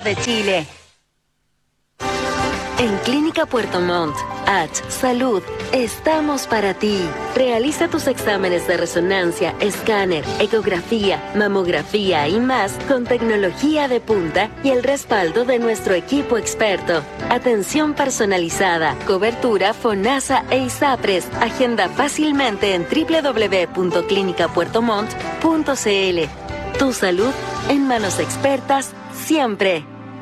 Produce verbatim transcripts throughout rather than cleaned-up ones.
de Chile. En Clínica Puerto Montt, H Salud, estamos para ti. Realiza tus exámenes de resonancia, escáner, ecografía, mamografía y más con tecnología de punta y el respaldo de nuestro equipo experto. Atención personalizada, cobertura FONASA e ISAPRES. Agenda fácilmente en doble u doble u doble u punto clínica puerto montt punto c l. Tu salud en manos expertas siempre.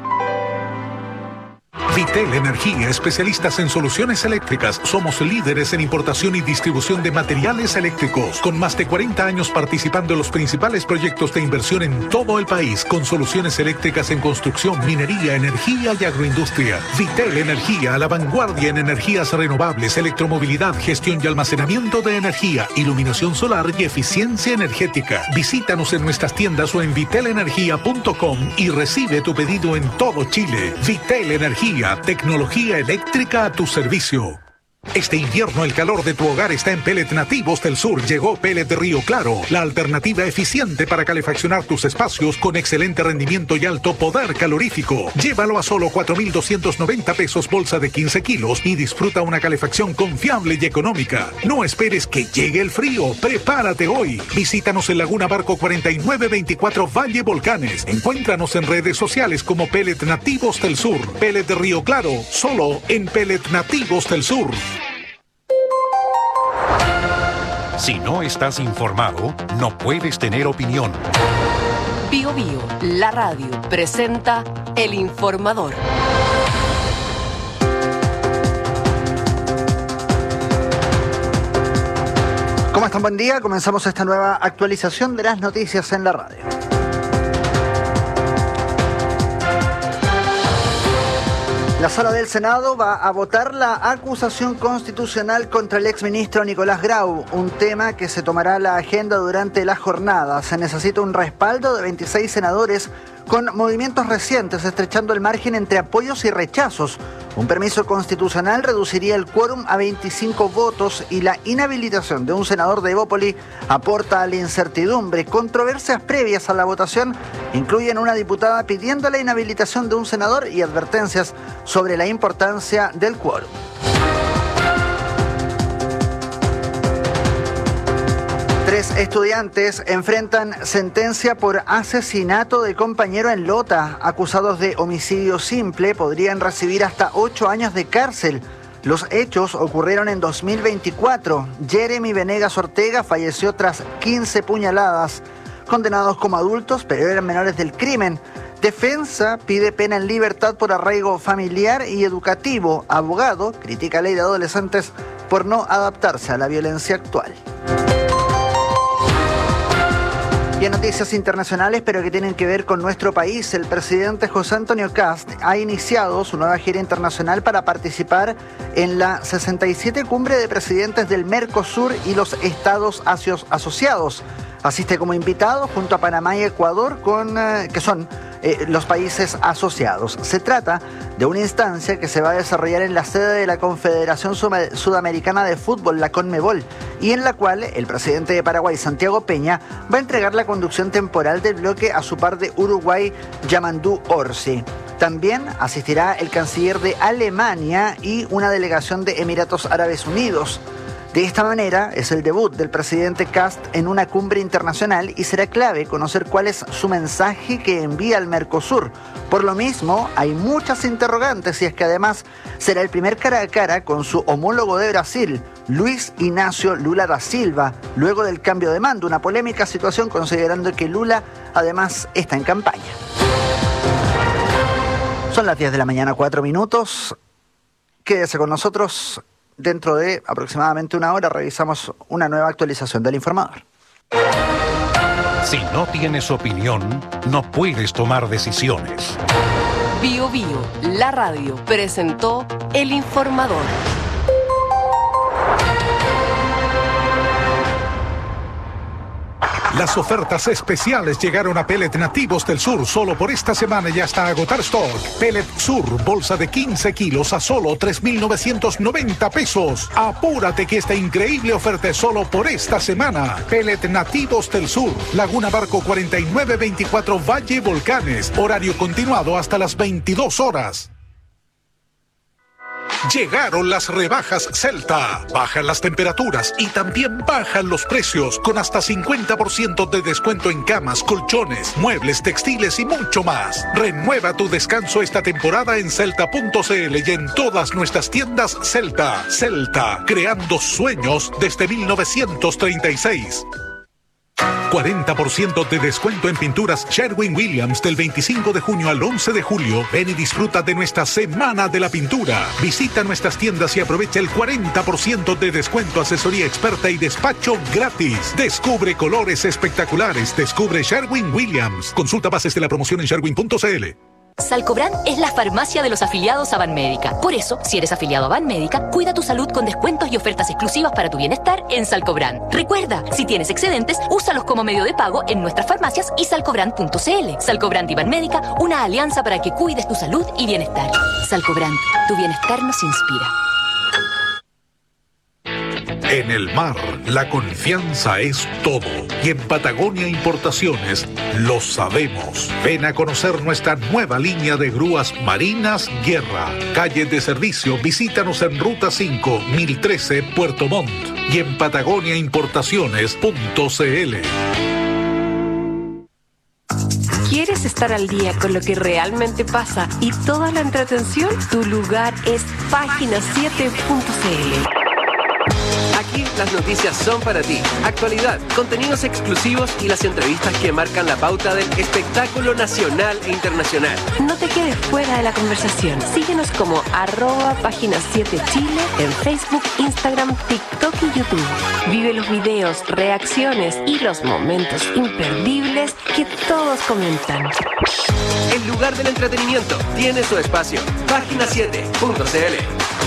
Vitel Energía, especialistas en soluciones eléctricas. Somos líderes en importación y distribución de materiales eléctricos, con más de cuarenta años participando en los principales proyectos de inversión en todo el país, con soluciones eléctricas en construcción, minería, energía y agroindustria. Vitel Energía, a la vanguardia en energías renovables, electromovilidad, gestión y almacenamiento de energía, iluminación solar y eficiencia energética. Visítanos en nuestras tiendas o en vitel energía punto com y recibe tu pedido en todo Chile. Vitel Energía, tecnología eléctrica a tu servicio. Este invierno el calor de tu hogar está en Pellet Nativos del Sur. Llegó Pellet de Río Claro, la alternativa eficiente para calefaccionar tus espacios con excelente rendimiento y alto poder calorífico. Llévalo a solo cuatro mil doscientos noventa pesos bolsa de quince kilos y disfruta una calefacción confiable y económica. No esperes que llegue el frío, prepárate hoy. Visítanos en Laguna Barco cuarenta y nueve veinticuatro Valle Volcanes. Encuéntranos en redes sociales como Pellet Nativos del Sur. Pellet de Río Claro, solo en Pellet Nativos del Sur. Si no estás informado, no puedes tener opinión. Bio Bio, la radio, presenta El Informador. ¿Cómo están? Buen día. Comenzamos esta nueva actualización de las noticias en la radio. La Sala del Senado va a votar la acusación constitucional contra el exministro Nicolás Grau, un tema que se tomará la agenda durante la jornada. Se necesita un respaldo de veintiséis senadores con movimientos recientes, estrechando el margen entre apoyos y rechazos. Un permiso constitucional reduciría el quórum a veinticinco votos y la inhabilitación de un senador de Evópoli aporta a la incertidumbre. Controversias previas a la votación incluyen una diputada pidiendo la inhabilitación de un senador y advertencias sobre la importancia del quórum. Tres estudiantes enfrentan sentencia por asesinato de compañero en Lota. Acusados de homicidio simple podrían recibir hasta ocho años de cárcel. Los hechos ocurrieron en dos mil veinticuatro. Jeremy Venegas Ortega falleció tras quince puñaladas. Condenados como adultos, pero eran menores del crimen. Defensa pide pena en libertad por arraigo familiar y educativo. Abogado critica ley de adolescentes por no adaptarse a la violencia actual. Y en noticias internacionales, pero que tienen que ver con nuestro país, el presidente José Antonio Kast ha iniciado su nueva gira internacional para participar en la sesenta y siete Cumbre de Presidentes del Mercosur y los Estados asociados. Asiste como invitado junto a Panamá y Ecuador, con, eh, que son eh, los países asociados. Se trata de una instancia que se va a desarrollar en la sede de la Confederación Sudamericana de Fútbol, la CONMEBOL, y en la cual el presidente de Paraguay, Santiago Peña, va a entregar la conducción temporal del bloque a su par de Uruguay, Yamandú Orsi. También asistirá el canciller de Alemania y una delegación de Emiratos Árabes Unidos. De esta manera, es el debut del presidente Kast en una cumbre internacional y será clave conocer cuál es su mensaje que envía al Mercosur. Por lo mismo, hay muchas interrogantes y es que además será el primer cara a cara con su homólogo de Brasil, Luis Ignacio Lula da Silva, luego del cambio de mando. Una polémica situación considerando que Lula además está en campaña. Son las diez de la mañana, cuatro minutos. Quédese con nosotros. Dentro de aproximadamente una hora revisamos una nueva actualización del Informador. Si no tienes opinión, no puedes tomar decisiones. Bio Bio, la radio, presentó El Informador. Las ofertas especiales llegaron a Pellet Nativos del Sur solo por esta semana y hasta agotar stock. Pellet Sur, bolsa de quince kilos a solo tres mil novecientos noventa pesos. Apúrate que esta increíble oferta es solo por esta semana. Pellet Nativos del Sur, Laguna Barco cuarenta y nueve veinticuatro Valle Volcanes. Horario continuado hasta las veintidós horas. Llegaron las rebajas Celta. Bajan las temperaturas y también bajan los precios con hasta cincuenta por ciento de descuento en camas, colchones, muebles, textiles y mucho más. Renueva tu descanso esta temporada en celta punto cl y en todas nuestras tiendas Celta. Celta, creando sueños desde mil novecientos treinta y seis. cuarenta por ciento de descuento en pinturas Sherwin-Williams del veinticinco de junio al once de julio. Ven y disfruta de nuestra Semana de la Pintura. Visita nuestras tiendas y aprovecha el cuarenta por ciento de descuento, asesoría experta y despacho gratis. Descubre colores espectaculares. Descubre Sherwin-Williams. Consulta bases de la promoción en sherwin punto cl. Salcobran es la farmacia de los afiliados a Banmédica. Por eso, si eres afiliado a Banmédica, cuida tu salud con descuentos y ofertas exclusivas para tu bienestar en Salcobran. Recuerda, si tienes excedentes, úsalos como medio de pago en nuestras farmacias y salcobran punto cl. Salcobran y Banmédica, una alianza para que cuides tu salud y bienestar. Salcobran, tu bienestar nos inspira. En el mar, la confianza es todo. Y en Patagonia Importaciones lo sabemos. Ven a conocer nuestra nueva línea de grúas marinas Guerra. Calle de servicio, visítanos en Ruta cinco, mil trece, Puerto Montt. Y en patagonia importaciones punto cl. ¿Quieres estar al día con lo que realmente pasa y toda la entretención? Tu lugar es página siete punto cl. Aquí las noticias son para ti. Actualidad, contenidos exclusivos y las entrevistas que marcan la pauta del espectáculo nacional e internacional. No te quedes fuera de la conversación. Síguenos como arroba página siete Chile en Facebook, Instagram, TikTok y YouTube. Vive los videos, reacciones y los momentos imperdibles que todos comentan. El lugar del entretenimiento tiene su espacio. página siete punto cl.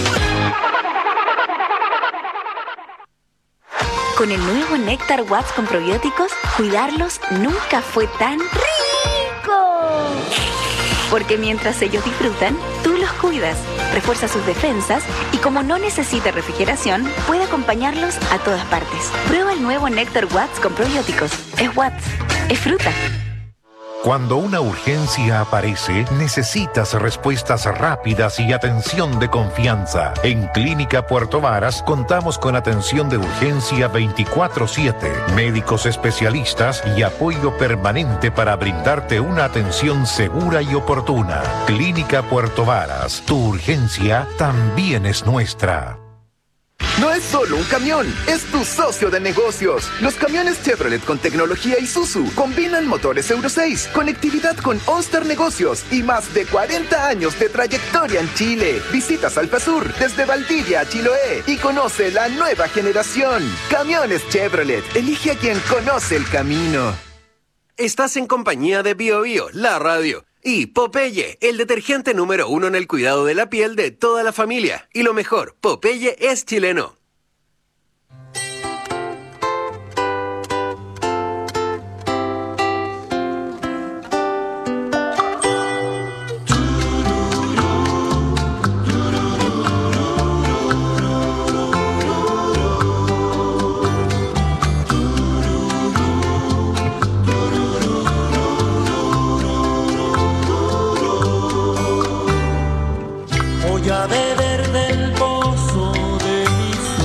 Con el nuevo Néctar Watts con probióticos, cuidarlos nunca fue tan rico. Porque mientras ellos disfrutan, tú los cuidas, refuerza sus defensas y como no necesita refrigeración, puede acompañarlos a todas partes. Prueba el nuevo Néctar Watts con probióticos. Es Watts, es fruta. Cuando una urgencia aparece, necesitas respuestas rápidas y atención de confianza. En Clínica Puerto Varas contamos con atención de urgencia veinticuatro siete, médicos especialistas y apoyo permanente para brindarte una atención segura y oportuna. Clínica Puerto Varas, tu urgencia también es nuestra. No es solo un camión, es tu socio de negocios. Los camiones Chevrolet con tecnología Isuzu combinan motores Euro seis, conectividad con OnStar Negocios y más de cuarenta años de trayectoria en Chile. Visita Salpasur desde Valdivia a Chiloé y conoce la nueva generación. Camiones Chevrolet, elige a quien conoce el camino. Estás en compañía de Bio Bio, la radio. Y Popeye, el detergente número uno en el cuidado de la piel de toda la familia. Y lo mejor, Popeye es chileno. A beber del pozo de mi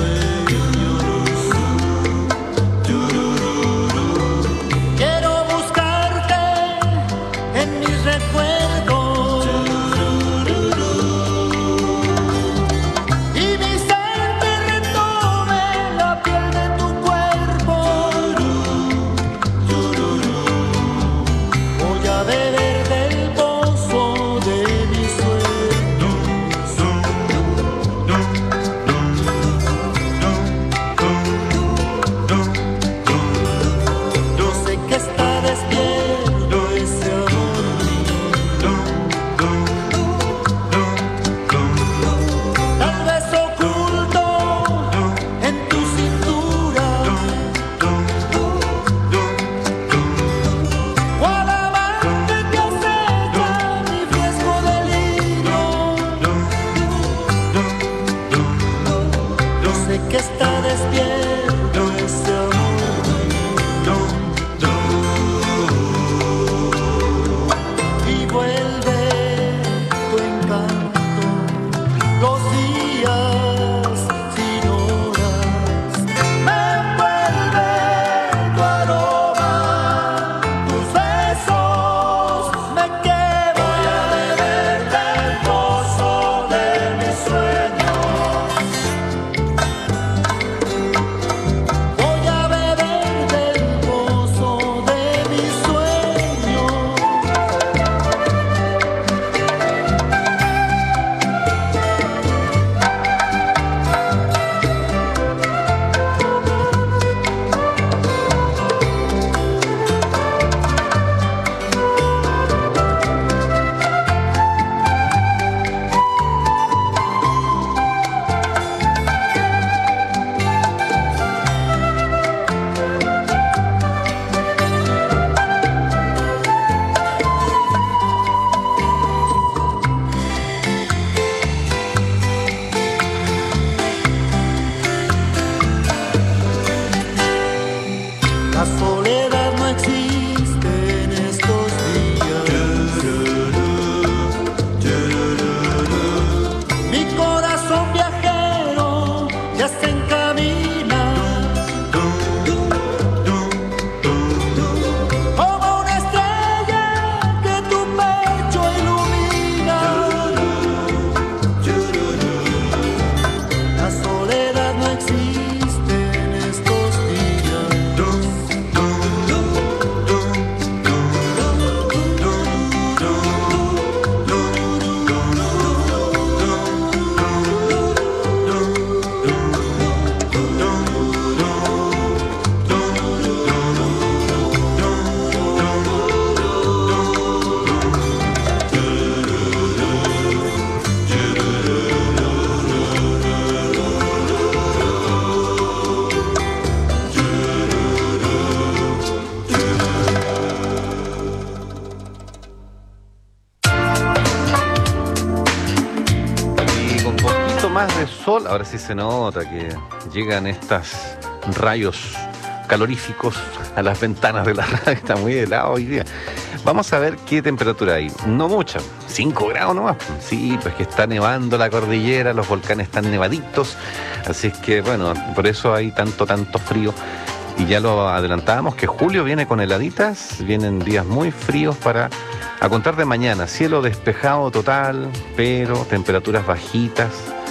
más de sol. Ahora sí se nota que llegan estos rayos caloríficos a las ventanas de la radio. Está muy helado hoy día. Vamos a ver qué temperatura hay. No mucha, cinco grados nomás. Sí, pues que está nevando la cordillera, los volcanes están nevaditos. Así es que, bueno, por eso hay tanto, tanto frío. Y ya lo adelantábamos, que julio viene con heladitas, vienen días muy fríos para, a contar de mañana, cielo despejado total, pero temperaturas bajitas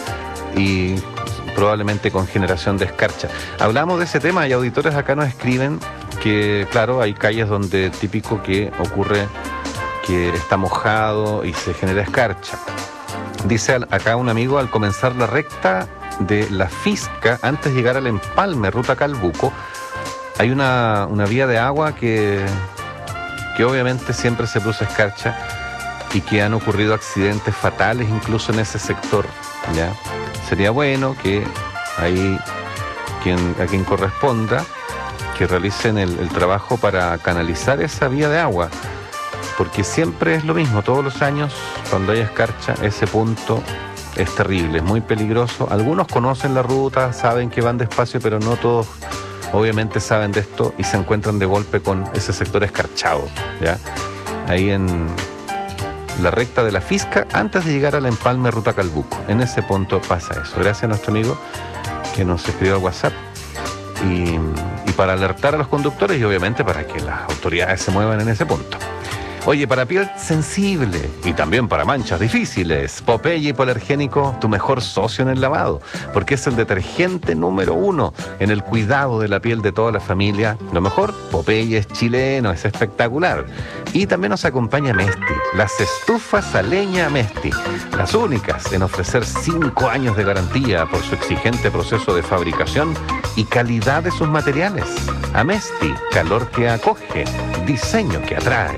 y probablemente con generación de escarcha. Hablamos de ese tema y auditores acá nos escriben que, claro, hay calles donde típico que ocurre que está mojado y se genera escarcha. Dice acá un amigo, al comenzar la recta de la Fisca, antes de llegar al empalme, ruta Calbuco, hay una, una vía de agua que, que obviamente siempre se produce escarcha y que han ocurrido accidentes fatales incluso en ese sector, ¿ya? Sería bueno que ahí quien, a quien corresponda que realicen el, el trabajo para canalizar esa vía de agua, porque siempre es lo mismo, todos los años cuando hay escarcha ese punto es terrible, es muy peligroso. Algunos conocen la ruta, saben que van despacio, pero no todos obviamente saben de esto y se encuentran de golpe con ese sector escarchado, ¿ya? Ahí en la recta de la Fisca, antes de llegar al empalme ruta Calbuco, en ese punto pasa eso. Gracias a nuestro amigo que nos escribió al WhatsApp y, y para alertar a los conductores y obviamente para que las autoridades se muevan en ese punto. Oye, para piel sensible y también para manchas difíciles, Popeye Hipoalergénico, tu mejor socio en el lavado, porque es el detergente número uno en el cuidado de la piel de toda la familia. Lo mejor, Popeye es chileno, es espectacular. Y también nos acompaña Mesti, las estufas a leña Mesti, las únicas en ofrecer cinco años de garantía por su exigente proceso de fabricación y calidad de sus materiales. A Mesti, calor que acoge, diseño que atrae.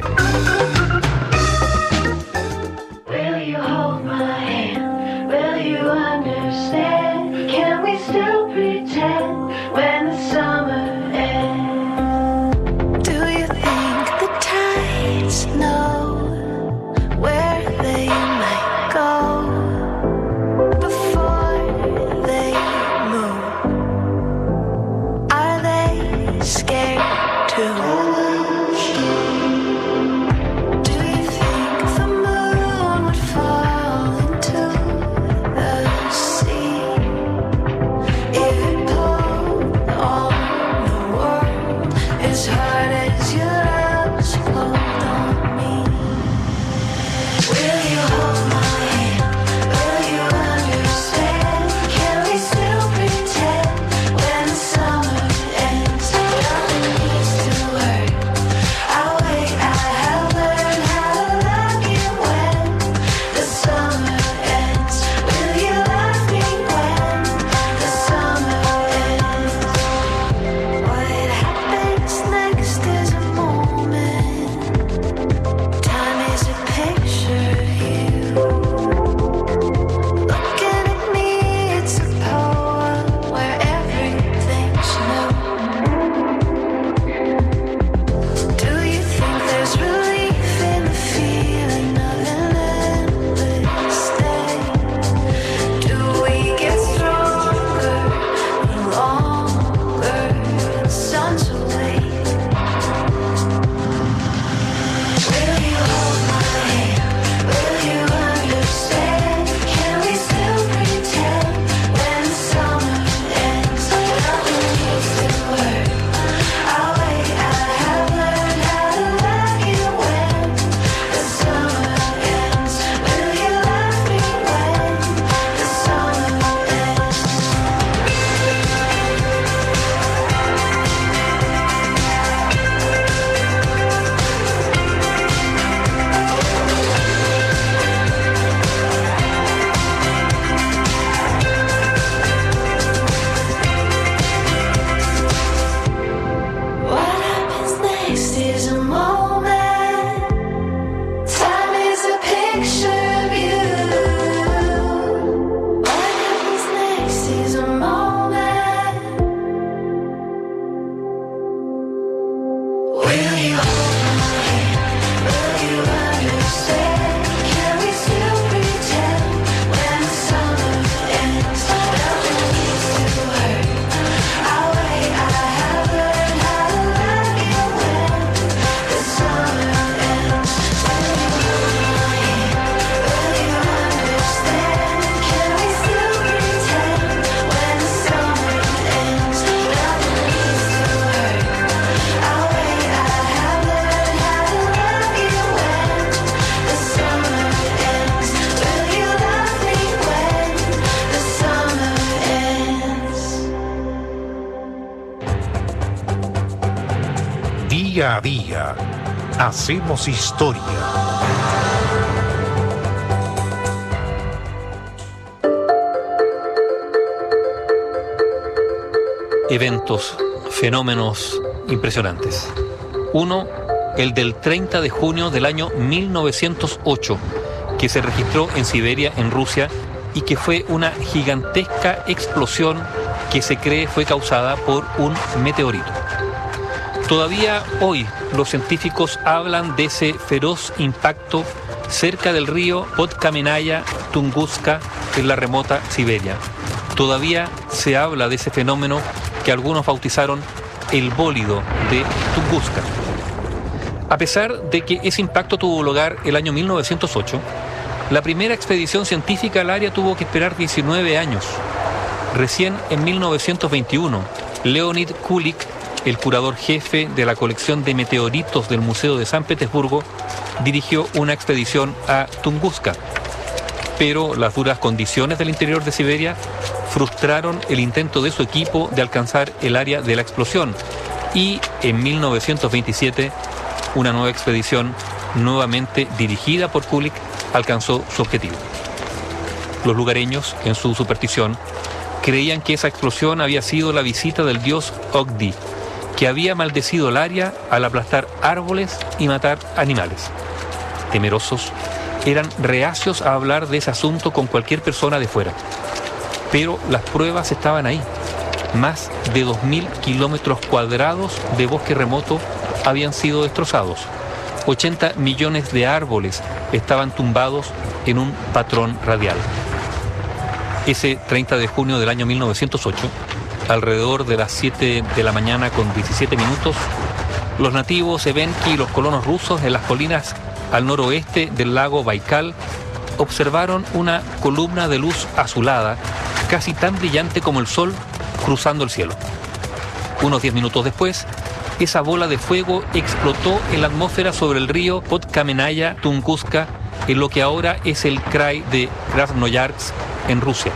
Día a día hacemos historia. Eventos, fenómenos impresionantes. Uno, el del treinta de junio del año mil novecientos ocho, que se registró en Siberia, en Rusia, y que fue una gigantesca explosión que se cree fue causada por un meteorito. Todavía hoy los científicos hablan de ese feroz impacto cerca del río Podkamenaya Tunguska en la remota Siberia. Todavía se habla de ese fenómeno que algunos bautizaron el bólido de Tunguska. A pesar de que ese impacto tuvo lugar el año mil novecientos ocho, la primera expedición científica al área tuvo que esperar diecinueve años. Recién en mil novecientos veintiuno, Leonid Kulik, el curador jefe de la colección de meteoritos del Museo de San Petersburgo, dirigió una expedición a Tunguska. Pero las duras condiciones del interior de Siberia frustraron el intento de su equipo de alcanzar el área de la explosión, y en mil novecientos veintisiete una nueva expedición, nuevamente dirigida por Kulik, alcanzó su objetivo. Los lugareños, en su superstición, creían que esa explosión había sido la visita del dios Ogdi, que había maldecido el área al aplastar árboles y matar animales. Temerosos, eran reacios a hablar de ese asunto con cualquier persona de fuera. Pero las pruebas estaban ahí. Más de dos mil kilómetros cuadrados de bosque remoto habían sido destrozados. ochenta millones de árboles estaban tumbados en un patrón radial. Ese treinta de junio del año mil novecientos ocho, alrededor de las siete de la mañana con diecisiete minutos, los nativos Evenki y los colonos rusos en las colinas al noroeste del lago Baikal observaron una columna de luz azulada, casi tan brillante como el sol, cruzando el cielo. Unos diez minutos después, esa bola de fuego explotó en la atmósfera sobre el río Podkamenaya Tunguska, en lo que ahora es el krai de Krasnoyarsk, en Rusia.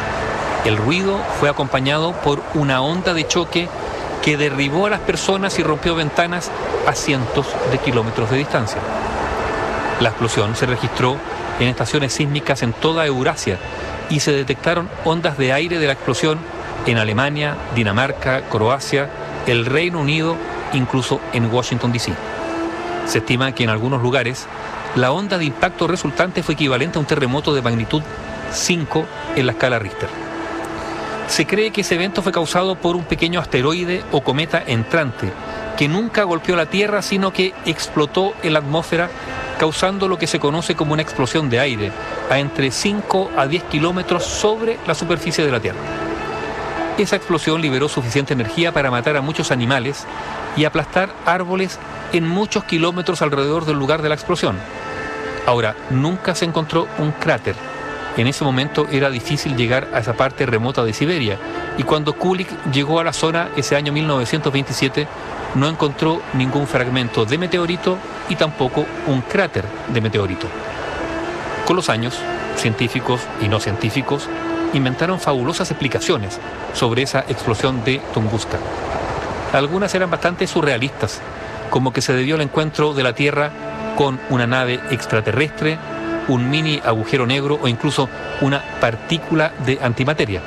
El ruido fue acompañado por una onda de choque que derribó a las personas y rompió ventanas a cientos de kilómetros de distancia. La explosión se registró en estaciones sísmicas en toda Eurasia y se detectaron ondas de aire de la explosión en Alemania, Dinamarca, Croacia, el Reino Unido, incluso en Washington D C Se estima que en algunos lugares la onda de impacto resultante fue equivalente a un terremoto de magnitud cinco en la escala Richter. Se cree que ese evento fue causado por un pequeño asteroide o cometa entrante que nunca golpeó la Tierra, sino que explotó en la atmósfera, causando lo que se conoce como una explosión de aire a entre cinco a diez kilómetros sobre la superficie de la Tierra. Esa explosión liberó suficiente energía para matar a muchos animales y aplastar árboles en muchos kilómetros alrededor del lugar de la explosión. Ahora, nunca se encontró un cráter. En ese momento era difícil llegar a esa parte remota de Siberia, y cuando Kulik llegó a la zona ese año mil novecientos veintisiete, no encontró ningún fragmento de meteorito y tampoco un cráter de meteorito. Con los años, científicos y no científicos inventaron fabulosas explicaciones sobre esa explosión de Tunguska. Algunas eran bastante surrealistas, como que se debió al encuentro de la Tierra con una nave extraterrestre, un mini agujero negro o incluso una partícula de antimateria.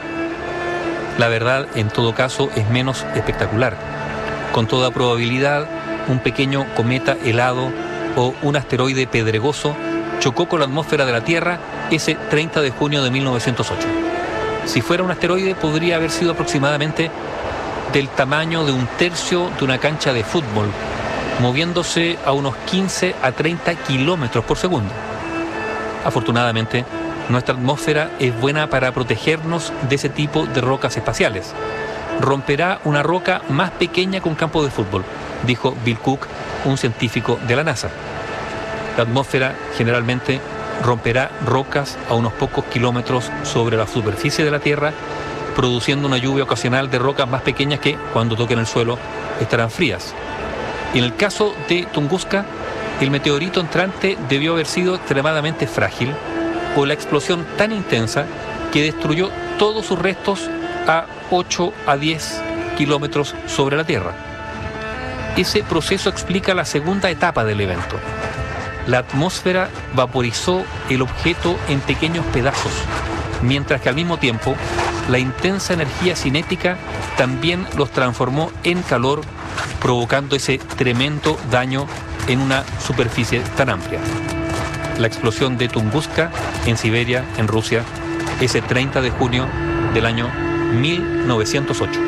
La verdad, en todo caso, es menos espectacular. Con toda probabilidad, un pequeño cometa helado o un asteroide pedregoso chocó con la atmósfera de la Tierra ese treinta de junio de mil novecientos ocho. Si fuera un asteroide, podría haber sido aproximadamente del tamaño de un tercio de una cancha de fútbol, moviéndose a unos quince a treinta kilómetros por segundo. Afortunadamente, nuestra atmósfera es buena para protegernos de ese tipo de rocas espaciales. Romperá una roca más pequeña que un campo de fútbol, dijo Bill Cook, un científico de la NASA. La atmósfera generalmente romperá rocas a unos pocos kilómetros sobre la superficie de la Tierra, produciendo una lluvia ocasional de rocas más pequeñas que, cuando toquen el suelo, estarán frías. En el caso de Tunguska, el meteorito entrante debió haber sido extremadamente frágil o la explosión tan intensa que destruyó todos sus restos a ocho a diez kilómetros sobre la Tierra. Ese proceso explica la segunda etapa del evento. La atmósfera vaporizó el objeto en pequeños pedazos, mientras que al mismo tiempo la intensa energía cinética también los transformó en calor, provocando ese tremendo daño en una superficie tan amplia. La explosión de Tunguska en Siberia, en Rusia, ese treinta de junio del año mil novecientos ocho.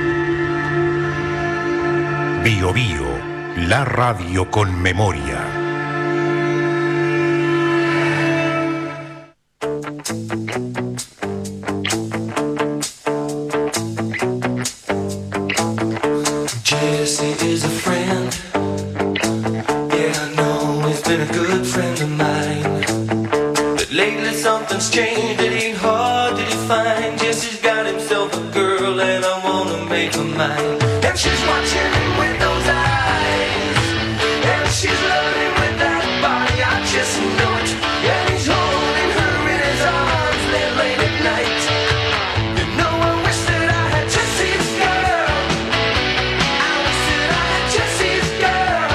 Bio Bio, la radio con memoria. Jesse is a friend. Yeah, I know he's been a good friend of mine. But lately something's changed. It ain't hard to define. Jesse's got himself a girl, and I wanna make her mine. And she's watching him with those eyes, and she's loving with that body. I just know it. And he's holding her in his arms late, late at night. You know I wish that I had Jesse's girl. I wish that I had Jesse's girl.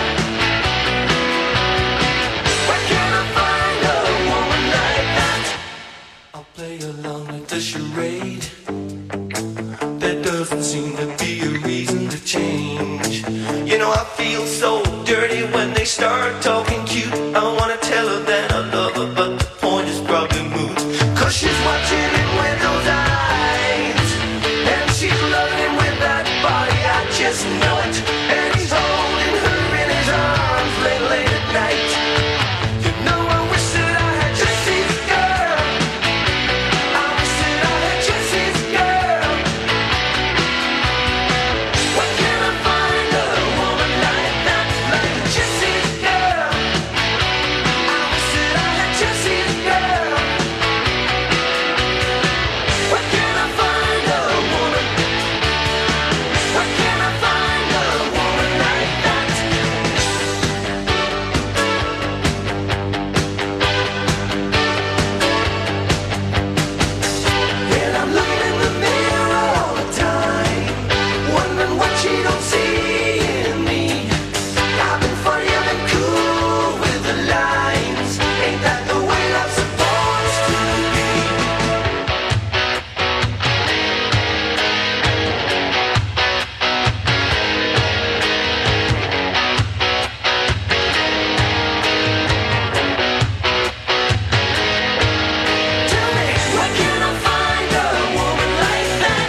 Where can I find a woman like that? I'll play along with the charade. There doesn't seem to be a reason to change. You know I feel so dirty when they start talking cute. I wanna tell her that I love her, but the point is probably moot. Cause she's watching him with those eyes, and she's loving him with that body. I just know it. And he's holding her in his arms late, late at night. You know I wish that I had Jesse's girl. I wish that I had Jesse's girl. Where can I find a woman like that, like Jesse's girl? I wish that I had Jesse's girl. Where can I find a woman? Where can I find a woman like that? And I'm looking in the mirror all the time, wondering what she don't see in me. I've been funny, I've been cool with the lines. Ain't that the way love's supposed to be? Tell me, where can I find a woman like that?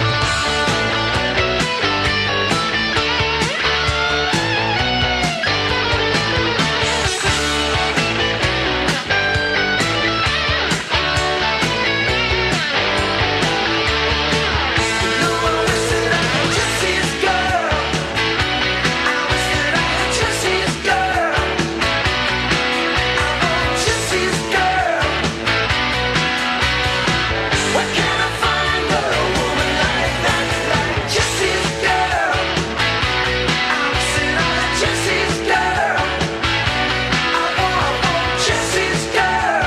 You know I wish that I had Jesse's girl. I wish that I had Jesse's girl. I want Jesse's girl. Where can I find a woman like that, like Jesse's girl? I wish that I had Jesse's girl. I want, I want Jesse's girl.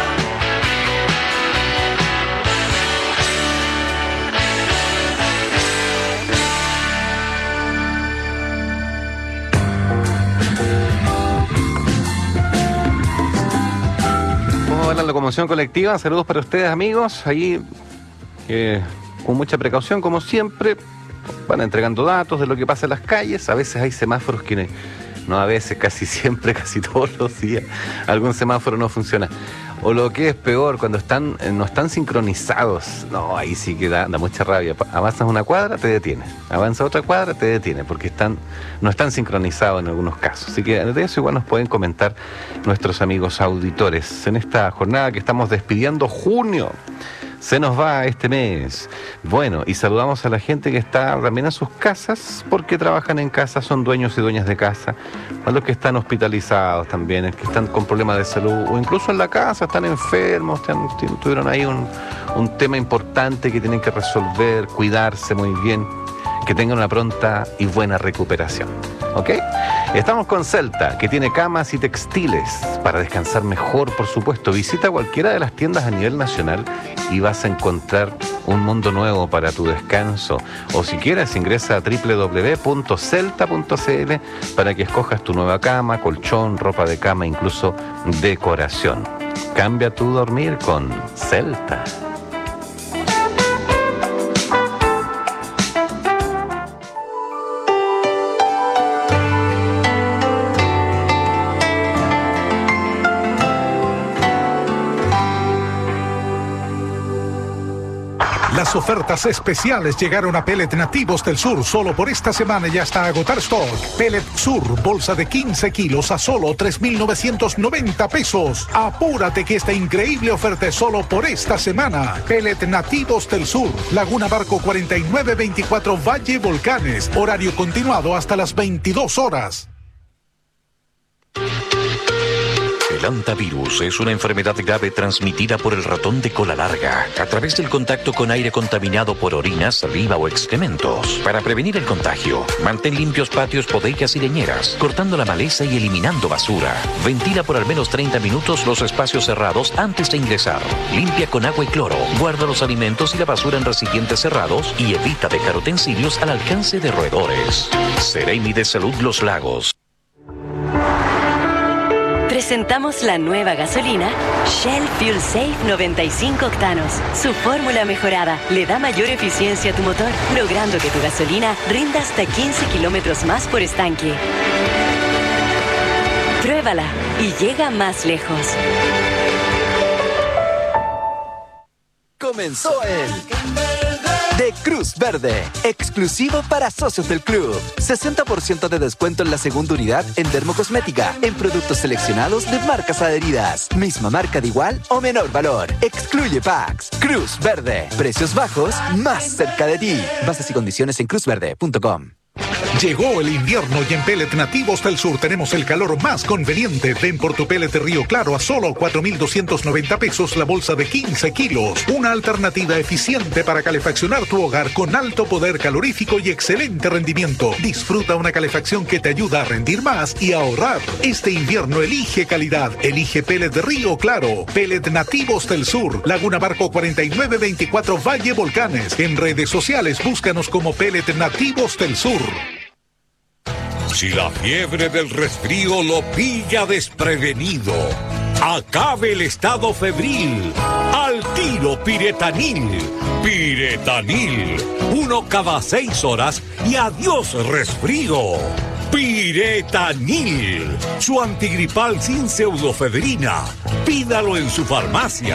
¿Cómo va la locomoción colectiva? Saludos para ustedes, amigos. Ahí, eh, con mucha precaución, como siempre, van entregando datos de lo que pasa en las calles. A veces hay semáforos que no, a veces, casi siempre, casi todos los días, algún semáforo no funciona. O lo que es peor, cuando están eh, no están sincronizados. No, ahí sí que da, da mucha rabia. Avanzas una cuadra, te detienes. Avanzas otra cuadra, te detienes, porque están no están sincronizados en algunos casos. Así que de eso igual nos pueden comentar nuestros amigos auditores. En esta jornada que estamos despidiendo junio, se nos va este mes. Bueno, y saludamos a la gente que está también en sus casas, porque trabajan en casa, son dueños y dueñas de casa, a los que están hospitalizados también, que están con problemas de salud, o incluso en la casa, están enfermos, están, tuvieron ahí un, un tema importante que tienen que resolver, cuidarse muy bien. que tengan una pronta y buena recuperación. ¿Ok? Estamos con Celta, que tiene camas y textiles para descansar mejor, por supuesto. Visita cualquiera de las tiendas a nivel nacional y vas a encontrar un mundo nuevo para tu descanso. O si quieres, ingresa a doble u doble u doble u punto celta punto c l para que escojas tu nueva cama, colchón, ropa de cama, incluso decoración. Cambia tu dormir con Celta. Las ofertas especiales llegaron a Pellet Nativos del Sur solo por esta semana y hasta agotar stock. Pellet Sur, bolsa de quince kilos a solo tres mil novecientos noventa pesos. Apúrate que esta increíble oferta es solo por esta semana. Pellet Nativos del Sur, Laguna Barco cuarenta y nueve veinticuatro Valle Volcanes. Horario continuado hasta las veintidós horas. El hantavirus es una enfermedad grave transmitida por el ratón de cola larga a través del contacto con aire contaminado por orina, saliva o excrementos. Para prevenir el contagio, mantén limpios patios, bodegas y leñeras, cortando la maleza y eliminando basura. Ventila por al menos treinta minutos los espacios cerrados antes de ingresar. Limpia con agua y cloro. Guarda los alimentos y la basura en recipientes cerrados y evita dejar utensilios al alcance de roedores. Seremi de Salud Los Lagos. Presentamos la nueva gasolina Shell Fuel Safe noventa y cinco octanos. Su fórmula mejorada le da mayor eficiencia a tu motor, logrando que tu gasolina rinda hasta quince kilómetros más por estanque. Pruébala y llega más lejos. Comenzó el de Cruz Verde, exclusivo para socios del club. sesenta por ciento de descuento en la segunda unidad en dermocosmética, en productos seleccionados de marcas adheridas. Misma marca de igual o menor valor. Excluye packs. Cruz Verde. Precios bajos, más cerca de ti. Bases y condiciones en cruz verde punto com. Llegó el invierno y en Pellet Nativos del Sur tenemos el calor más conveniente. Ven por tu pellet de Río Claro a solo cuatro mil doscientos noventa pesos la bolsa de quince kilos. Una alternativa eficiente para calefaccionar tu hogar con alto poder calorífico y excelente rendimiento. Disfruta una calefacción que te ayuda a rendir más y a ahorrar. Este invierno elige calidad. Elige Pellet de Río Claro. Pellet Nativos del Sur. Laguna Barco cuarenta y nueve veinticuatro Valle Volcanes. En redes sociales búscanos como Pellet Nativos del Sur. Si la fiebre del resfrío lo pilla desprevenido, acabe el estado febril. Al tiro Piretanil. Piretanil. Uno cada seis horas y adiós resfrío. Piretanil. Su antigripal sin pseudofebrina. Pídalo en su farmacia.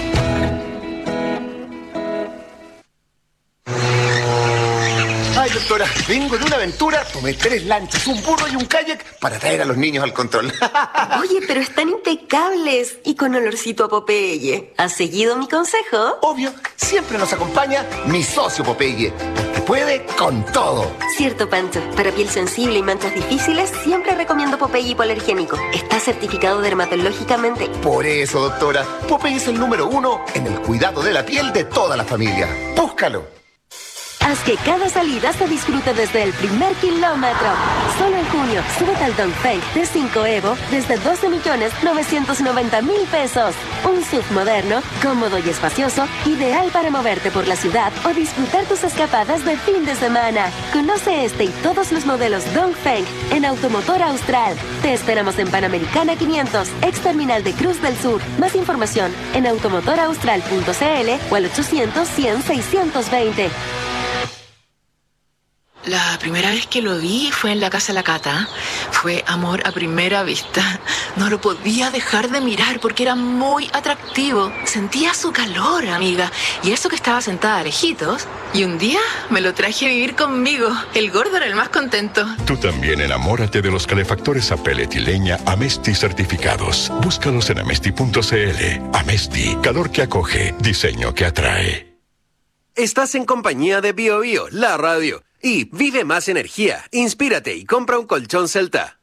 Ay, doctora, vengo de una aventura, tomé tres lanchas, un burro y un kayak para traer a los niños al control. Oye, pero están impecables y con olorcito a Popeye. ¿Has seguido mi consejo? Obvio, siempre nos acompaña mi socio Popeye, que puede con todo. Cierto, Pancho. Para piel sensible y manchas difíciles, siempre recomiendo Popeye hipoalergénico. Está certificado dermatológicamente. Por eso, doctora, Popeye es el número uno en el cuidado de la piel de toda la familia. Búscalo. Haz que cada salida se disfrute desde el primer kilómetro. Solo en junio, súbete al Dongfeng T cinco Evo desde doce millones novecientos noventa mil pesos. Un S U V moderno, cómodo y espacioso, ideal para moverte por la ciudad o disfrutar tus escapadas de fin de semana. Conoce este y todos los modelos Dongfeng en Automotor Austral. Te esperamos en Panamericana quinientos, ex terminal de Cruz del Sur. Más información en automotor austral punto c l o al ochocientos cien seiscientos veinte. La primera vez que lo vi fue en la casa de la Cata. Fue amor a primera vista. No lo podía dejar de mirar porque era muy atractivo. Sentía su calor, amiga. Y eso que estaba sentada lejitos. Y un día me lo traje a vivir conmigo. El gordo era el más contento. Tú también enamórate de los calefactores a pellet y leña Amesti certificados. Búscalos en amesti punto c l. Amesti, calor que acoge, diseño que atrae. Estás en compañía de Bio Bio, la radio. Y vive más energía, inspírate y compra un colchón Celta.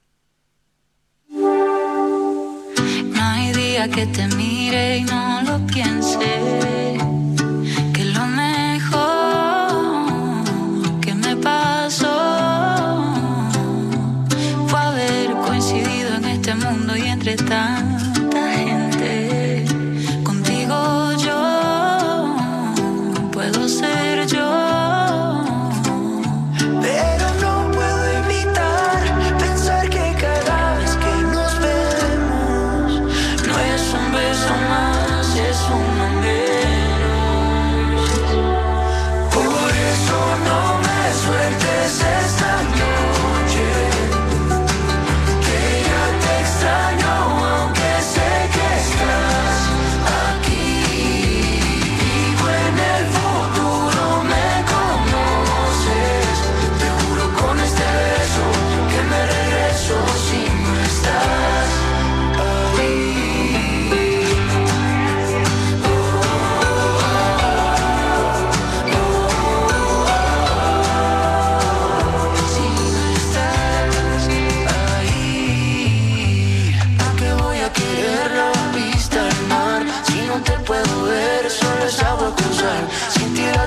No hay día que te mire y no lo piense, que lo mejor que me pasa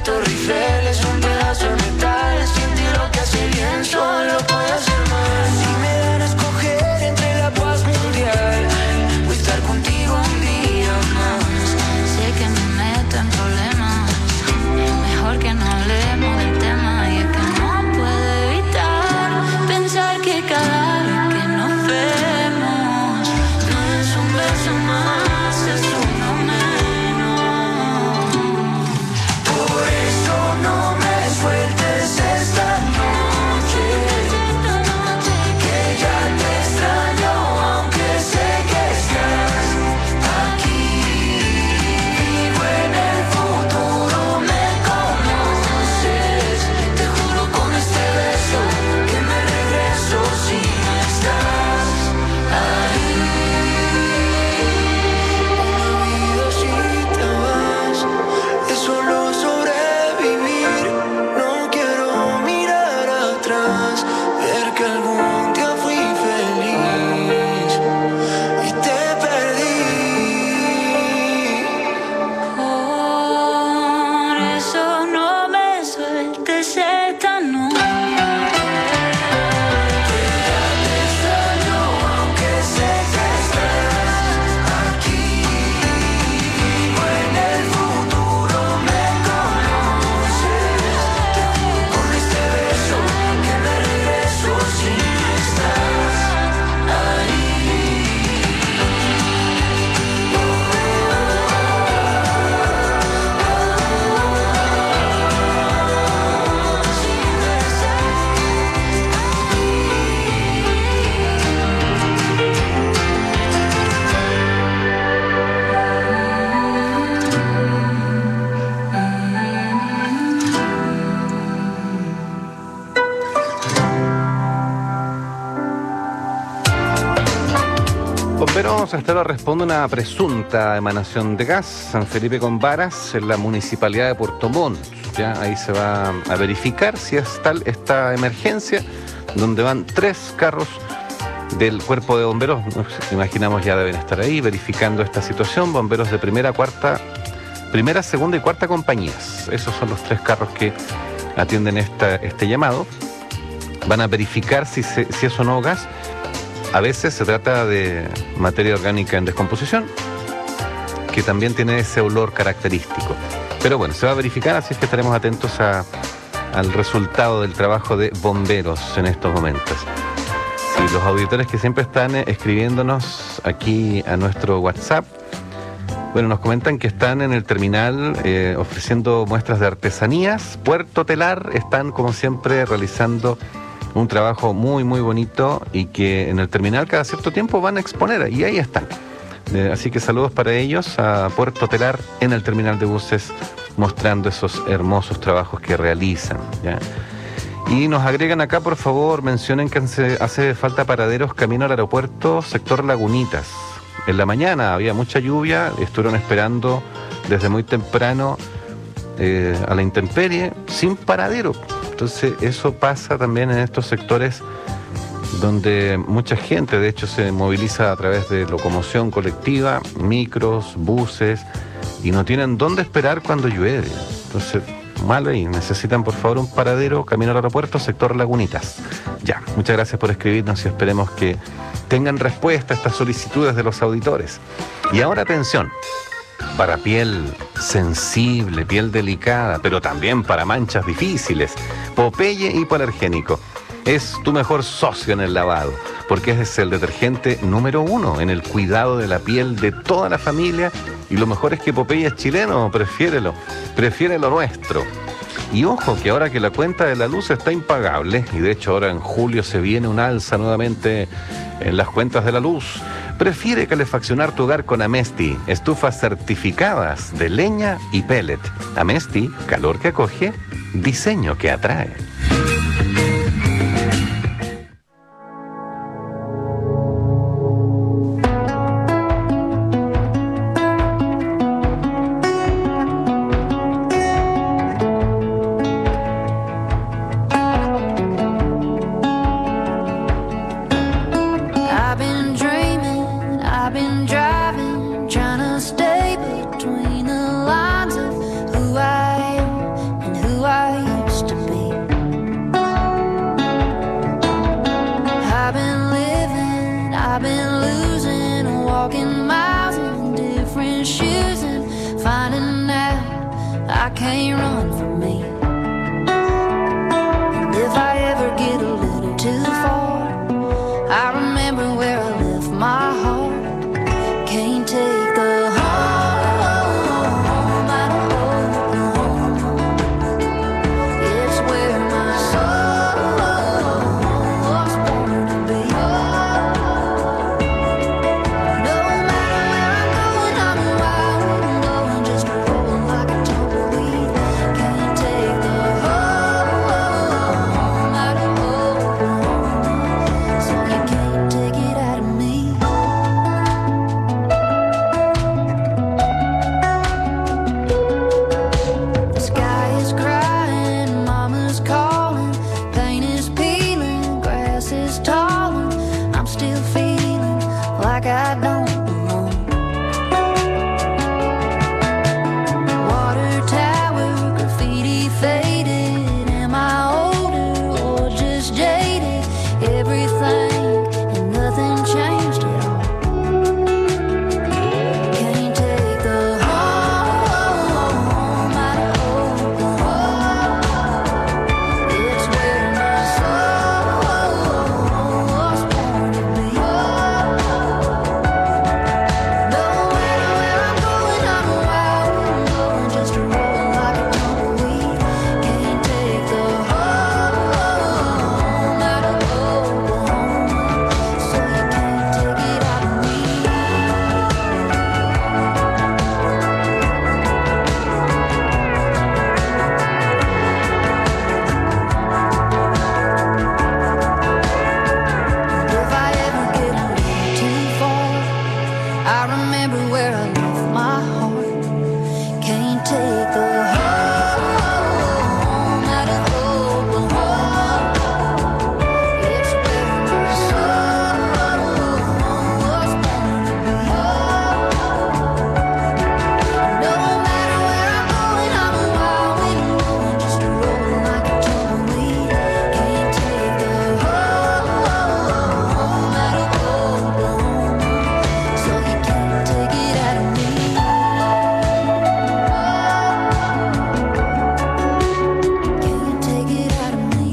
Torre Eiffel es un pedazo de metal. Sin ti lo que hace bien solo puede hacer mal. Si me dan a escoger entre la paz mundial o estar contigo un día más. Sé que me meto en problemas, mejor que no hablemos del tema. Y es que no puedo evitar pensar que cada vez que nos vemos no es un beso más, es uno menos. Por eso no me sueltes esta noche, que ya te extraño aunque sé que estás aquí. Vivo en el futuro, me conoces. Te juro con este beso que me regreso si no estás ahí. Olvido si te vas, es solo sobrevivir. No quiero mirar atrás, ver que algún día fui feliz y te perdí. Por eso no me sueltes esta noche. Te extraño aunque sé que estás aquí. Vivo en el futuro, me conoces. Te juro con este beso que me regreso si no estás ahí. Bomberos hasta ahora responde una presunta emanación de gas San Felipe con Varas en la municipalidad de Puerto Montt. Ya ahí se va a verificar si es tal esta emergencia, donde van tres carros del cuerpo de bomberos. Nos imaginamos ya deben estar ahí verificando esta situación. Bomberos de primera, cuarta, primera, segunda y cuarta compañías. Esos son los tres carros que atienden esta, este llamado. Van a verificar si, se, si es o no gas. A veces se trata de materia orgánica en descomposición, que también tiene ese olor característico. Pero bueno, se va a verificar, así es que estaremos atentos a, al resultado del trabajo de bomberos en estos momentos. Y los auditores que siempre están eh, escribiéndonos aquí a nuestro WhatsApp, bueno, nos comentan que están en el terminal eh, ofreciendo muestras de artesanías. Puerto Telar están, como siempre, realizando un trabajo muy, muy bonito y que en el terminal cada cierto tiempo van a exponer, y ahí están. Eh, así que saludos para ellos, a Puerto Telar en el terminal de buses, mostrando esos hermosos trabajos que realizan, ¿ya? Y nos agregan acá, por favor, mencionen que hace, hace falta paraderos camino al aeropuerto, sector Lagunitas. En la mañana había mucha lluvia, estuvieron esperando desde muy temprano eh, a la intemperie, sin paradero. Entonces eso pasa también en estos sectores donde mucha gente, de hecho, se moviliza a través de locomoción colectiva, micros, buses, y no tienen dónde esperar cuando llueve. Entonces, malo ahí, necesitan por favor un paradero camino al aeropuerto, sector Lagunitas. Ya, muchas gracias por escribirnos y esperemos que tengan respuesta a estas solicitudes de los auditores. Y ahora atención, para piel sensible, piel delicada, pero también para manchas difíciles, Popeye Hipoalergénico es tu mejor socio en el lavado, porque es el detergente número uno en el cuidado de la piel de toda la familia. Y lo mejor es que Popeye es chileno, prefiérelo, prefiere lo nuestro. Y ojo, que ahora que la cuenta de la luz está impagable, y de hecho ahora en julio se viene un alza nuevamente en las cuentas de la luz, prefiere calefaccionar tu hogar con Amesti, estufas certificadas de leña y pellet. Amesti, calor que acoge, diseño que atrae. I can't run from me. And if I ever get a little too far, I remember where I left my heart. Can't take the home out of Oklahoma. It's where my soul was born to be. No matter where I'm going, I'm wild and going, just rolling like a tumbleweed. Can't take the home out of Oklahoma, so you can't take it out of me. The sky is crying, mama's calling, paint is peeling, grass is talling. I'm still feeling like I don't belong. Water tower, graffiti faded. Am I older or just jaded? Everything and nothing changed at all. Can't take the home out of Oklahoma. It's where my soul was born to be. No matter where I'm going, I'm wild and going, just rolling like a tumbleweed. Can't take the home out of Oklahoma, so you can't take it out of me. If I ever get a little too far, I remember where I left my heart. Can't take the home out of Oklahoma. It's where my soul was born to be. No matter where I'm going, I'm wild and going, just rolling like a tumbleweed. Can't take the home out of Oklahoma, so you can't take it out of me. Can't take it out of me.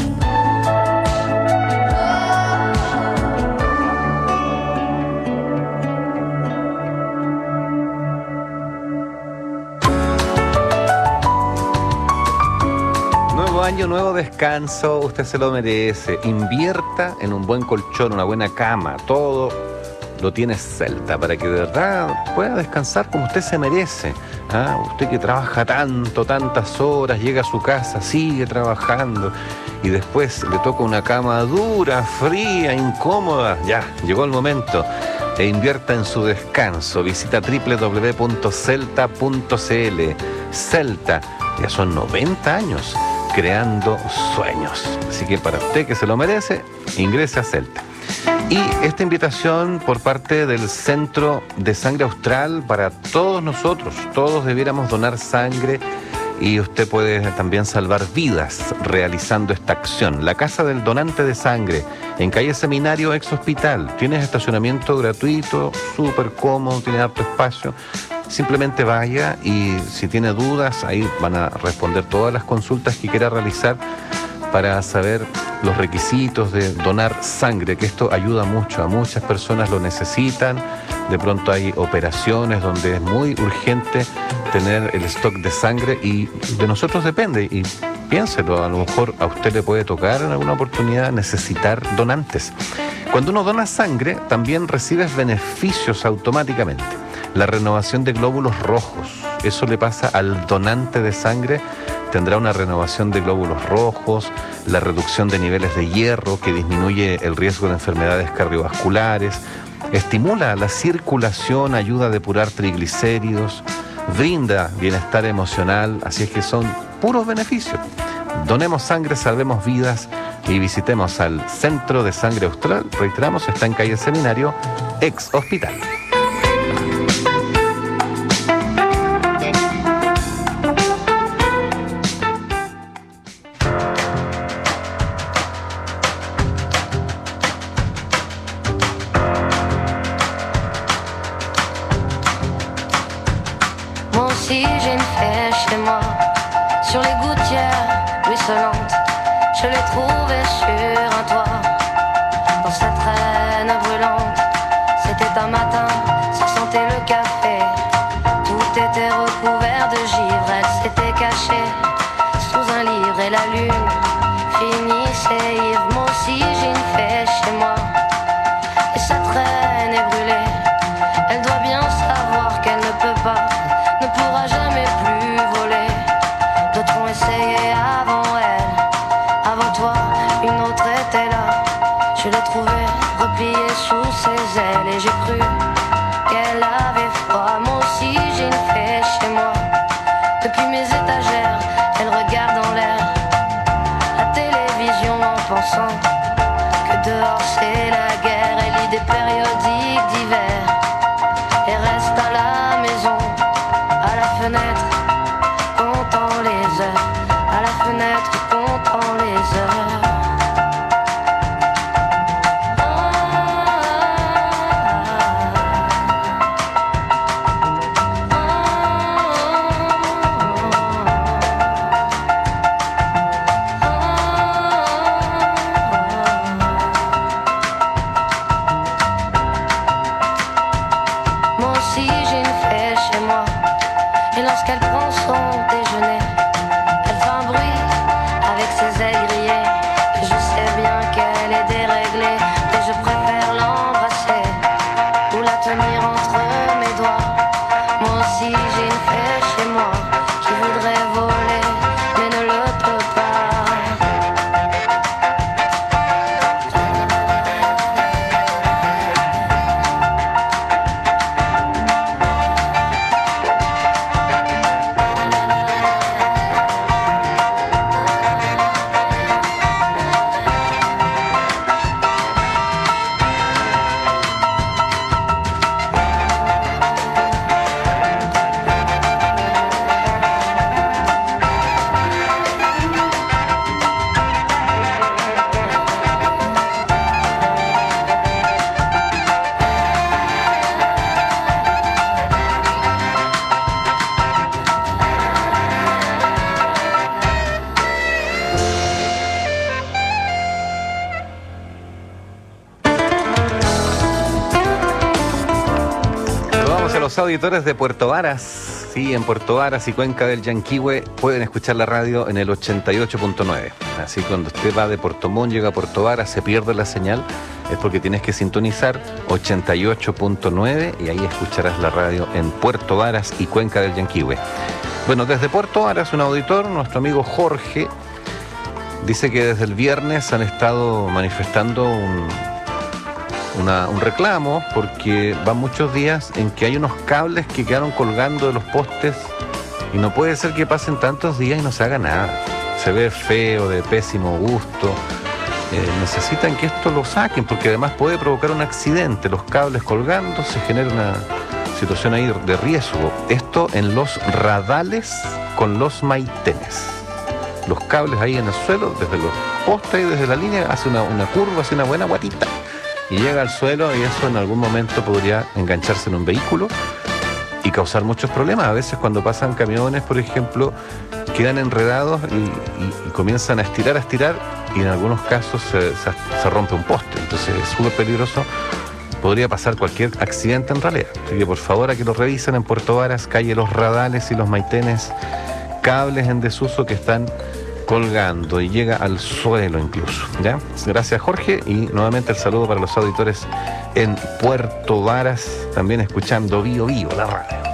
Nuevo año, nuevo descanso, usted se lo merece. Invierta en un buen colchón, una buena cama, todo lo tiene Celta para que de verdad pueda descansar como usted se merece. ¿Ah? Usted que trabaja tanto, tantas horas, llega a su casa, sigue trabajando y después le toca una cama dura, fría, incómoda. Ya, llegó el momento. E invierta en su descanso. Visita doble u doble u doble u punto celta punto c l. Celta, ya son noventa años creando sueños. Así que para usted que se lo merece, ingrese a Celta. Y esta invitación por parte del Centro de Sangre Austral para todos nosotros. Todos debiéramos donar sangre y usted puede también salvar vidas realizando esta acción. La Casa del Donante de Sangre, en calle Seminario, ex hospital. Tienes estacionamiento gratuito, súper cómodo, tiene harto espacio. Simplemente vaya y si tiene dudas, ahí van a responder todas las consultas que quiera realizar para saber los requisitos de donar sangre, que esto ayuda mucho, a muchas personas lo necesitan. De pronto hay operaciones donde es muy urgente tener el stock de sangre y de nosotros depende. Y piénselo, a lo mejor a usted le puede tocar en alguna oportunidad necesitar donantes. Cuando uno dona sangre, también recibes beneficios automáticamente. La renovación de glóbulos rojos, eso le pasa al donante de sangre, tendrá una renovación de glóbulos rojos, la reducción de niveles de hierro que disminuye el riesgo de enfermedades cardiovasculares, estimula la circulación, ayuda a depurar triglicéridos, brinda bienestar emocional, así es que son puros beneficios. Donemos sangre, salvemos vidas y visitemos al Centro de Sangre Austral. Reiteramos, está en calle Seminario, ex hospital. Moi aussi j'ai une flèche de moi. Je l'ai trouvé sur un toit, dans cette traîne brûlante. C'était un matin, ça sentait le café. Tout était recouvert de givre, elle s'était cachée sous un livre et la lune finissait ivre. Moi aussi j'ai une fée chez moi, et sa traîne est brûlée. Elle doit bien savoir qu'elle ne peut pas, ne pourra jamais plus voler. D'autres ont essayé avant elle, avant toi, une autre était là. Je l'ai trouvée repliée sous ses ailes et j'ai cru qu'elle avait froid. Moi aussi j'ai une fée chez moi. Depuis mes étagères, elle regarde en l'air la télévision en pensant que dehors c'est la guerre. Elle lit des périodiques d'hiver et reste à la maison, à la fenêtre, comptant les heures, à la fenêtre, comptant les heures. Lorsqu'elle prend son déjeuner, elle fait un bruit avec ses ailes grillées. Je sais bien qu'elle est déréglée, mais je préfère l'embrasser ou la tenir entre mes doigts. Moi aussi j'ai une fée chez moi qui voudrait voler, mais ne le peut pas. Los auditores de Puerto Varas, sí, en Puerto Varas y Cuenca del Yanquihue pueden escuchar la radio en el ochenta y ocho punto nueve. Así cuando usted va de Puerto Montt, llega a Puerto Varas, se pierde la señal, es porque tienes que sintonizar ochenta y ocho punto nueve y ahí escucharás la radio en Puerto Varas y Cuenca del Yanquihue. Bueno, desde Puerto Varas, un auditor, nuestro amigo Jorge, dice que desde el viernes han estado manifestando un... Una, un reclamo porque van muchos días en que hay unos cables que quedaron colgando de los postes y no puede ser que pasen tantos días y no se haga nada. Se ve feo, de pésimo gusto. Eh, necesitan que esto lo saquen porque además puede provocar un accidente. Los cables colgando, se genera una situación ahí de riesgo. Esto en los radales con los maitenes. Los cables ahí en el suelo, desde los postes y desde la línea, hace una, una curva, hace una buena guatita. Y llega al suelo y eso en algún momento podría engancharse en un vehículo y causar muchos problemas. A veces cuando pasan camiones, por ejemplo, quedan enredados y, y, y comienzan a estirar, a estirar y en algunos casos se, se, se rompe un poste. Entonces es súper peligroso. Podría pasar cualquier accidente en realidad. Así que por favor a que lo revisen en Puerto Varas, calle Los Radales y Los Maitenes, cables en desuso que están colgando y llega al suelo incluso, ¿ya? Gracias Jorge y nuevamente el saludo para los auditores en Puerto Varas, también escuchando Bio Bio, la radio.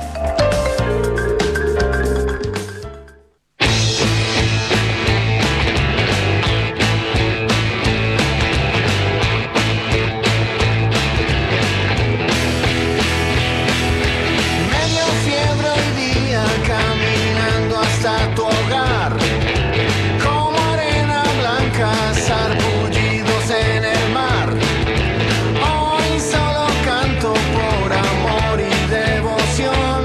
Hoy solo canto por amor y devoción.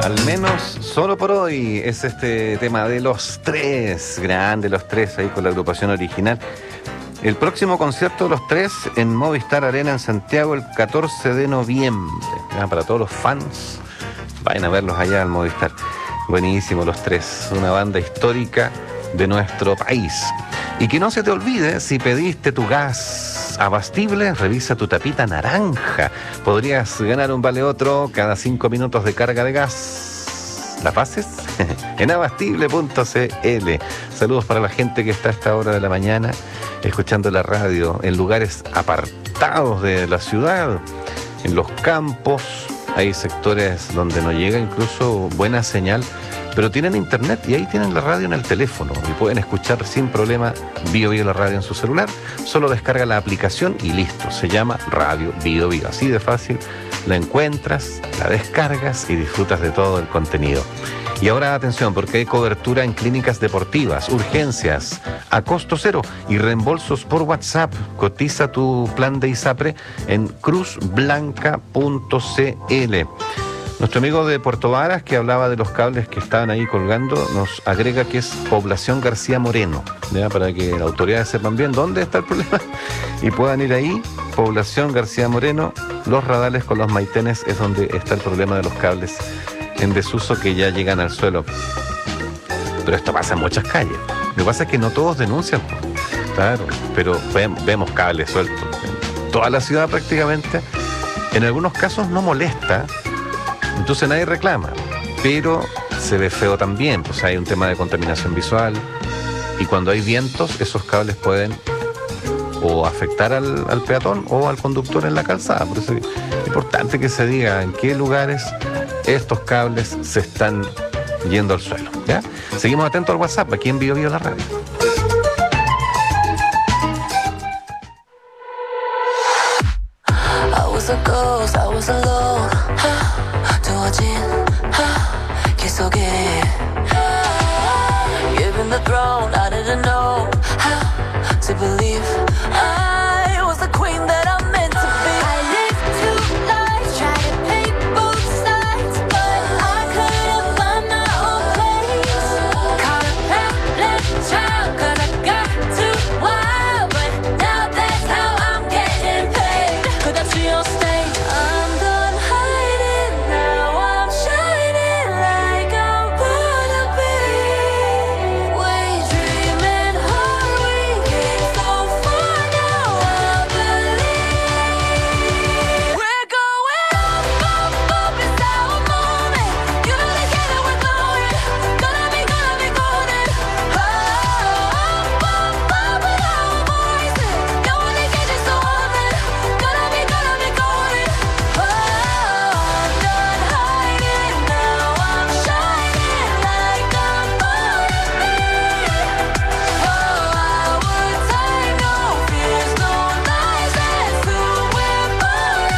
Al menos solo por hoy es este tema de Los Tres, grande Los Tres, ahí con la agrupación original. El próximo concierto de Los Tres en Movistar Arena en Santiago el catorce de noviembre. Ya, para todos los fans, vayan a verlos allá al Movistar. Buenísimo Los Tres, una banda histórica de nuestro país. Y que no se te olvide, si pediste tu gas abastible, revisa tu tapita naranja. Podrías ganar un vale otro cada cinco minutos de carga de gas. ¿La pases? En abastible punto c l. Saludos para la gente que está a esta hora de la mañana escuchando la radio en lugares apartados de la ciudad, en los campos. Hay sectores donde no llega incluso buena señal, pero tienen internet y ahí tienen la radio en el teléfono y pueden escuchar sin problema Bio Bio la radio en su celular. Solo descarga la aplicación y listo, se llama Radio Bio Bio. Así de fácil, la encuentras, la descargas y disfrutas de todo el contenido. Y ahora atención, porque hay cobertura en clínicas deportivas, urgencias, a costo cero y reembolsos por WhatsApp. Cotiza tu plan de ISAPRE en cruz blanca punto c l. Nuestro amigo de Puerto Varas, que hablaba de los cables que estaban ahí colgando, nos agrega que es Población García Moreno, ¿ya? Para que las autoridades sepan bien dónde está el problema y puedan ir ahí. Población García Moreno, los radales con los maitenes es donde está el problema de los cables en desuso que ya llegan al suelo. Pero esto pasa en muchas calles. Lo que pasa es que no todos denuncian, claro, pero vemos cables sueltos en toda la ciudad prácticamente. En algunos casos no molesta, entonces nadie reclama, pero se ve feo también, pues hay un tema de contaminación visual y cuando hay vientos esos cables pueden o afectar al, al peatón o al conductor en la calzada. Por eso es importante que se diga en qué lugares estos cables se están yendo al suelo, ¿ya? Seguimos atentos al WhatsApp aquí en Bio Bio la radio. I was a ghost, I was alone. 두어진 길 속에 Given the throne, I didn't know how to believe I was the queen that I'm meant to be. I lived two lives, tried to paint both sides, but I couldn't find my own place. Caught a path, child, cause I got too wild, but now that's how I'm getting paid. Could I see your stage? I'm done hiding, now I'm shining like I'm born to be. We dreaming hard, we get so far now, I believe. We're going up, up, up, it's our moment. You know together we're going, gonna be, gonna be golden. Oh, up, up, up, with our voices. No one can catch us so often. Gonna be, gonna be golden. Oh, I'm done hiding, now I'm shining like I'm born to be. Oh, our time, no fears, no lies, that's who we're born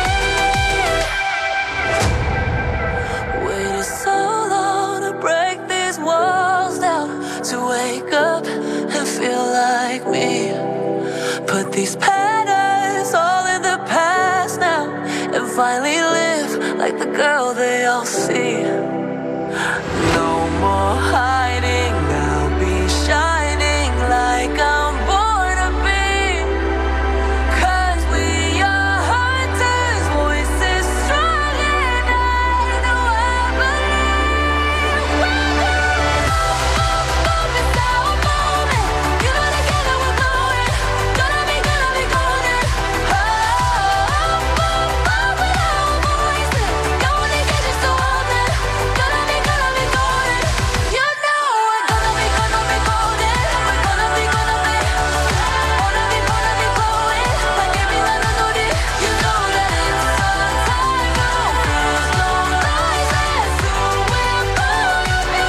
to be. Waited so long to break these walls down, to wake up and feel like me. Put these patterns all in the past now, and finally live like the girl they all see. No more hiding, now be shining like I'm born to be. Cause we are hunters, voices strong and I know I believe. We're going up, up, up, it's our moment. You know together we're going, gonna be, gonna be golden. Oh, up, up, up, with our voices. No one can catch us so often. Gonna be, gonna be golden. You know we're gonna be, gonna be golden. We're gonna be, gonna be, gonna be, gonna be glowing like every melody. You know that it's our time, no fears, no lies, that's who we're born to be.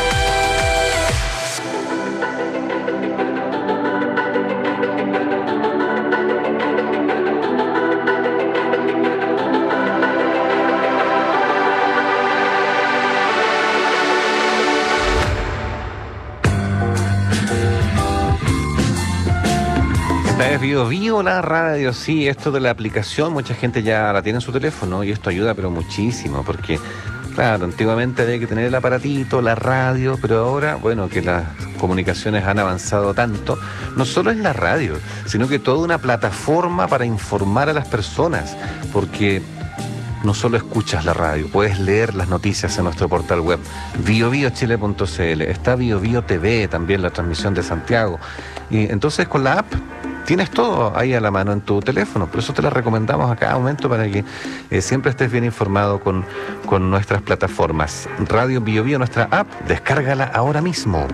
Esta es Bio Bio la radio, sí, esto de la aplicación, mucha gente ya la tiene en su teléfono y esto ayuda pero muchísimo porque Claro, antiguamente había que tener el aparatito, la radio, pero ahora, bueno, que las comunicaciones han avanzado tanto, no solo es la radio, sino que toda una plataforma para informar a las personas, porque no solo escuchas la radio, puedes leer las noticias en nuestro portal web, bio bio chile punto c l, está Bio Bio T V, también la transmisión de Santiago, y entonces con la app tienes todo ahí a la mano en tu teléfono, por eso te la recomendamos a cada momento para que eh, siempre estés bien informado con, con nuestras plataformas. Radio Bio Bio, nuestra app, descárgala ahora mismo.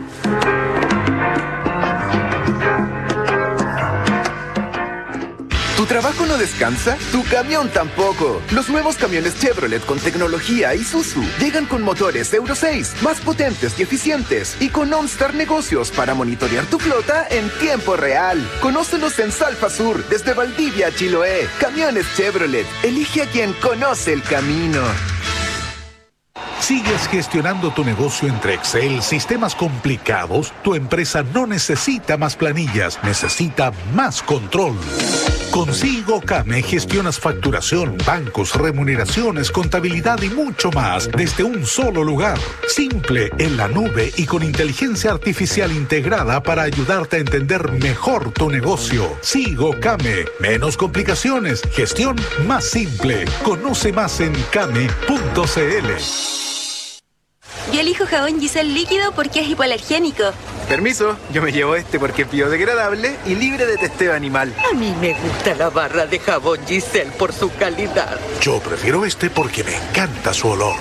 ¿Tu trabajo no descansa? ¿Tu camión tampoco? Los nuevos camiones Chevrolet con tecnología Isuzu llegan con motores Euro seis, más potentes y eficientes, y con OnStar Negocios para monitorear tu flota en tiempo real. Conócelos en Salfa Sur, desde Valdivia a Chiloé. Camiones Chevrolet. Elige a quien conoce el camino. ¿Sigues gestionando tu negocio entre Excel, sistemas complicados? Tu empresa no necesita más planillas, necesita más control. Con SigoCame gestionas facturación, bancos, remuneraciones, contabilidad y mucho más desde un solo lugar. Simple, en la nube y con inteligencia artificial integrada para ayudarte a entender mejor tu negocio. SigoCame. Menos complicaciones, gestión más simple. Conoce más en came punto c l. Yo elijo jabón Giselle líquido porque es hipoalergénico. Permiso, yo me llevo este porque es biodegradable y libre de testeo animal. A mí me gusta la barra de jabón Giselle por su calidad. Yo prefiero este porque me encanta su olor.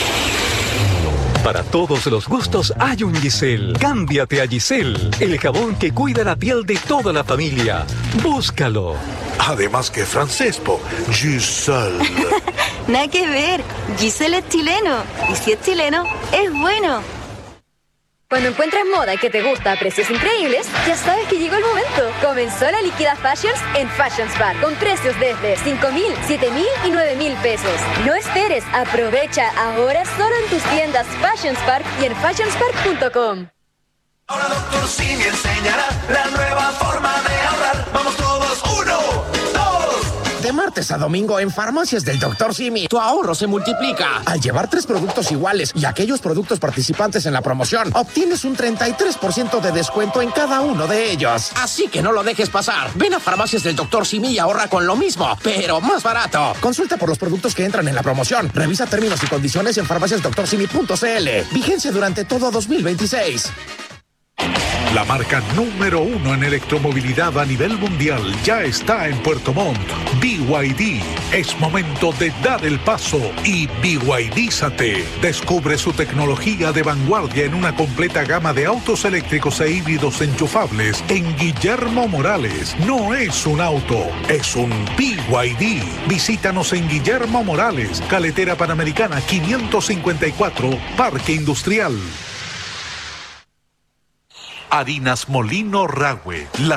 Para todos los gustos hay un Giselle. Cámbiate a Giselle, el jabón que cuida la piel de toda la familia. Búscalo. Además que francés, po. Giselle. Nada que ver. Giselle es chileno. Y si es chileno, es bueno. Cuando encuentres moda que te gusta a precios increíbles, ya sabes que llegó el momento. Comenzó la Liquida Fashions en Fashions Bar, con precios desde cinco mil, siete mil y nueve mil pesos. No esperes, aprovecha ahora solo en tus tiendas Fashions Park y en fashions park punto com. Ahora Doctor Simi enseñará la nueva forma de ahorrar. Vamos todos, uno, dos. De martes a domingo en Farmacias del Doctor Simi, tu ahorro se multiplica. Al llevar tres productos iguales y aquellos productos participantes en la promoción, obtienes un treinta y tres por ciento de descuento en cada uno de ellos. Así que no lo dejes pasar. Ven a Farmacias del Doctor Simi y ahorra con lo mismo, pero más barato. Consulta por los productos que entran en la promoción. Revisa términos y condiciones en farmacias doctor simi punto c l. Vigencia durante todo dos mil veintiséis. La marca número uno en electromovilidad a nivel mundial ya está en Puerto Montt. B Y D. Es momento de dar el paso y B Y D-zate. Descubre su tecnología de vanguardia en una completa gama de autos eléctricos e híbridos enchufables en Guillermo Morales. No es un auto, es un B Y D. Visítanos en Guillermo Morales, Carretera Panamericana quinientos cincuenta y cuatro, Parque Industrial. Harinas Molino Rahue. La